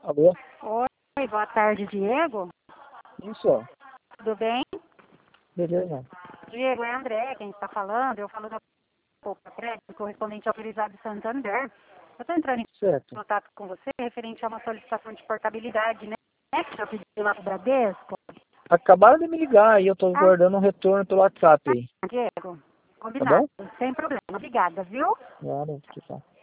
Alô? Oi, boa tarde, Diego. Isso, Tudo bem? beleza. Diego, é André quem está falando. Eu falo da Poupa Crédito, correspondente autorizado de Santander. Eu estou entrando em Certo. contato com você referente a uma solicitação de portabilidade, né? Que eu pedi lá para o Bradesco. Acabaram de me ligar e eu tô Ah, guardando um retorno pelo WhatsApp aí. Diego, Tá combinado. bom? Sem problema. Obrigada, viu? Claro, que tá.